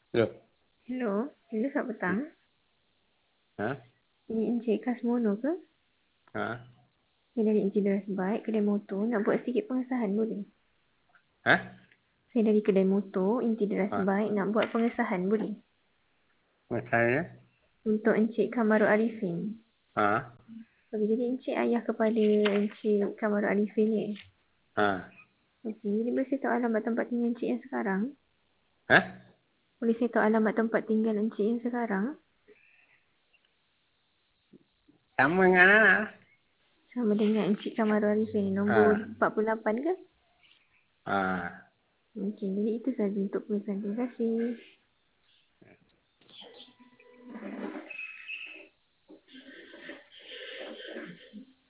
Loh. Hello, hello selamat petang. Ha? Ini Encik Kasmono ke? Ha? Saya dari Encik Deras Bike, kedai motor. Nak buat sedikit pengesahan boleh? Ha? Saya dari kedai motor, Encik Deras Ha? Bike. Nak buat pengesahan boleh? Masanya? Untuk Encik Kamarul Arifin. Ha? Okey, jadi Encik ayah kepada Encik Kamarul Arifin ni. Ha? Okey, jadi boleh saya tahu alamat tempat tinggal Encik yang sekarang? Ha? Boleh saya tahu alamat tempat tinggal Encik yang sekarang? Sama dengan anak. Sama dengan Encik Kamarul Arifin ni, nombor Ha? 48 ke? Ha? Okey, jadi itu saja untuk pengesahan. Terima kasih.